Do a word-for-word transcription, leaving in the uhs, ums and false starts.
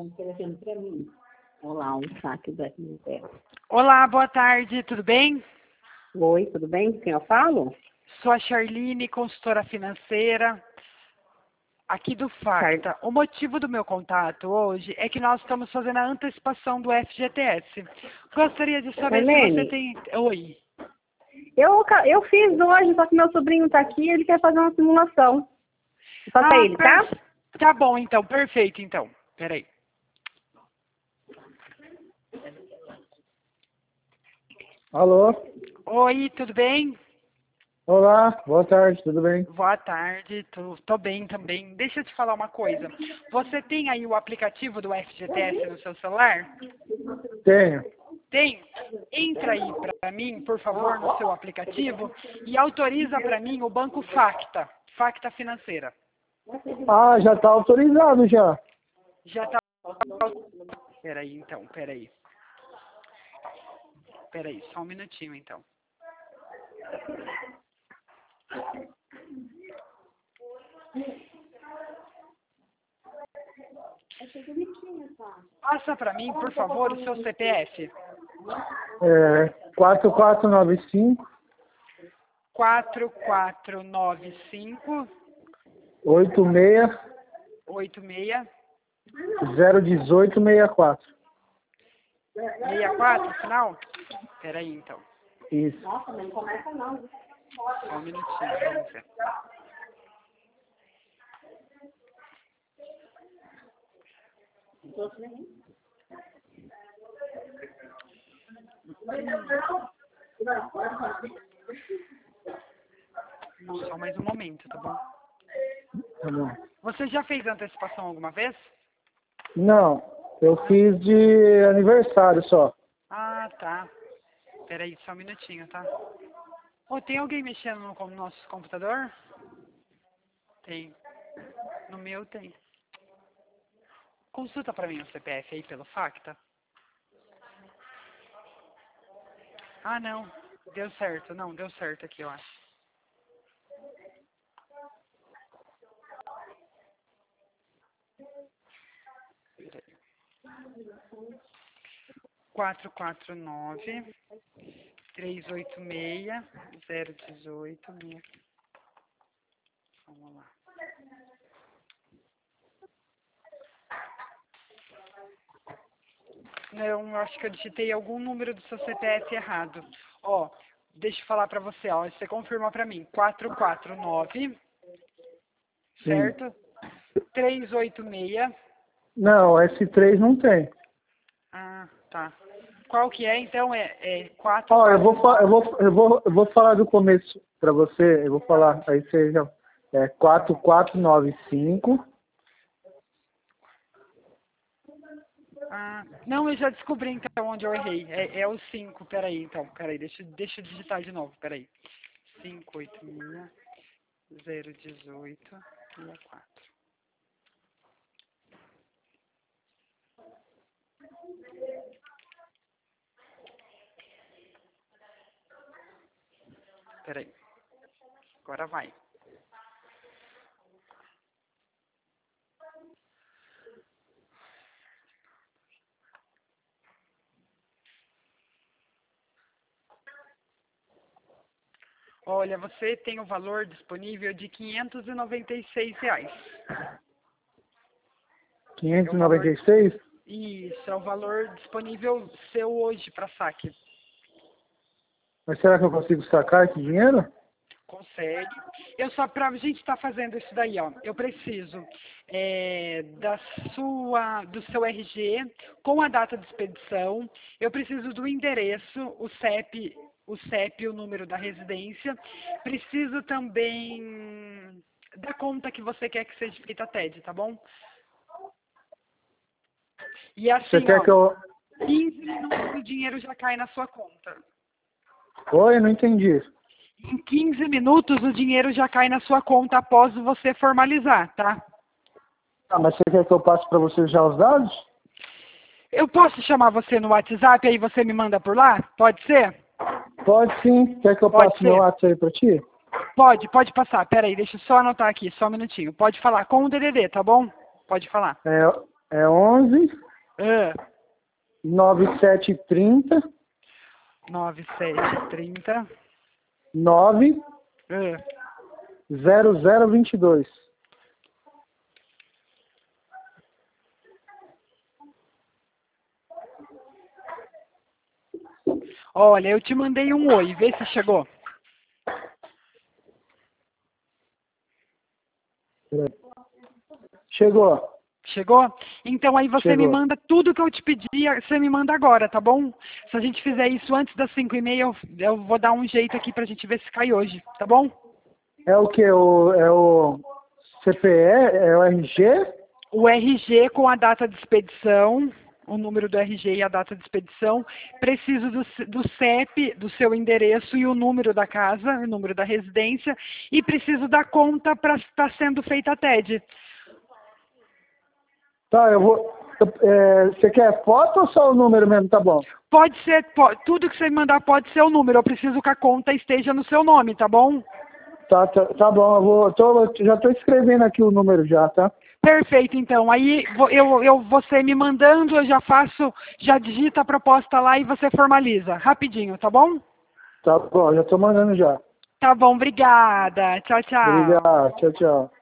escrevendo para mim. Olá, um saque da minha. Olá, boa tarde, tudo bem? Oi, tudo bem? Com quem eu falo? Sou a Charline, consultora financeira, aqui do Facta. O motivo do meu contato hoje é que nós estamos fazendo a antecipação do F G T S. Gostaria de saber Helene, se você tem... Oi. Eu, eu fiz hoje, só que meu sobrinho está aqui e ele quer fazer uma simulação. Faça Ah, ele, tá? per... Tá bom, então, perfeito, então. Peraí. Alô? Oi, tudo bem? Olá, boa tarde, tudo bem? Boa tarde, tô, tô bem também. Deixa eu te falar uma coisa. Você tem aí o aplicativo do F G T S no seu celular? Tenho. Tem? Entra aí para mim, por favor, no seu aplicativo e autoriza para mim o Banco Facta, Facta Financeira. Ah, já está autorizado já. Já tá... Peraí, então, peraí. Peraí, só um minutinho, então. Passa para mim, por favor, o seu C P F. É, quatro quatro nove cinco, quatro quatro nove cinco, oito seis, oito seis, zero um oito, seis quatro. seis quatro, final? Peraí, então. Isso. Nossa, não começa não. Só um minutinho, vamos ver. Só mais um momento, tá bom? Tá bom. Você já fez antecipação alguma vez? Não, eu fiz de aniversário só. Ah, tá. Peraí, só um minutinho, tá? Ô, tem alguém mexendo no com- nosso computador? Tem. No meu tem. Consulta pra mim o C P F aí pelo Facta. Ah, não. Deu certo. Não, deu certo aqui, eu acho. quatro quatro nove, três oito seis, zero um oito, seis. Vamos lá. Não, eu acho que eu digitei algum número do seu C P F errado. Ó, deixa eu falar pra você, ó. Você confirma pra mim. quatro quatro nove, certo? três oito seis. Não, S três não tem. Ah, tá. Qual que é, então? É, é quatro. Ó, eu vou, fa- eu vou, eu vou, eu vou falar do começo pra você, eu vou falar, aí você já... É quatro quatro nove cinco. Ah, não, eu já descobri então onde eu errei. É, é o cinco, peraí, então. Peraí, deixa, deixa eu digitar de novo, peraí. cinco oito seis, zero um oito, seis quatro. Peraí. Agora vai. Olha, você tem o valor disponível de quinhentos e noventa e seis reais. quinhentos e noventa e seis? Isso, é o valor disponível seu hoje para saque. Mas será que eu consigo sacar esse dinheiro? Consegue. Eu só para a gente estar fazendo isso daí, ó. Eu preciso é, da sua, do seu R G com a data de expedição. Eu preciso do endereço, o C E P, o C E P, o número da residência. Preciso também da conta que você quer que seja feita a T E D, tá bom? E assim, Você quer ó, que eu... quinze minutos o dinheiro já cai na sua conta. Oi, não entendi. Em quinze minutos o dinheiro já cai na sua conta após você formalizar, tá? Ah, mas você quer que eu passe para você já os dados? Eu posso chamar você no WhatsApp e aí você me manda por lá? Pode ser? Pode sim. Quer que eu Pode passe meu ser. WhatsApp aí para ti? Pode, pode passar. Pera aí, deixa eu só anotar aqui, só um minutinho. Pode falar com o D D D, tá bom? Pode falar. É É onze, Ah, nove sete trinta, nove sete trinta. nove Ah, zero zero vinte e dois. olha, eu te mandei um oi, vê se chegou. Chegou. Chegou? Então aí você me Chegou. manda tudo que eu te pedi, você me manda agora, tá bom? Se a gente fizer isso antes das cinco e meia, eu, eu vou dar um jeito aqui pra gente ver se cai hoje, tá bom? É o que? O, é o C P E? É o R G? O R G com a data de expedição, o número do R G e a data de expedição. Preciso do, C- do C E P, do seu endereço e o número da casa, o número da residência. E preciso da conta para estar sendo feita a T E D. Tá, eu vou. eu- é, você quer foto ou só o número mesmo? Tá bom. Pode ser, po- tudo que você me mandar pode ser o número. Eu preciso que a conta esteja no seu nome, tá bom? Tá, tá, tá bom, eu vou. Tô, eu já tô escrevendo aqui o número já, tá? Perfeito, então. Aí vo- eu, eu, você me mandando, eu já faço, já digita a proposta lá e você formaliza. Rapidinho, tá bom? Tá bom, já tô mandando já. Tá bom, obrigada. Tchau, tchau. Obrigado, tchau, tchau.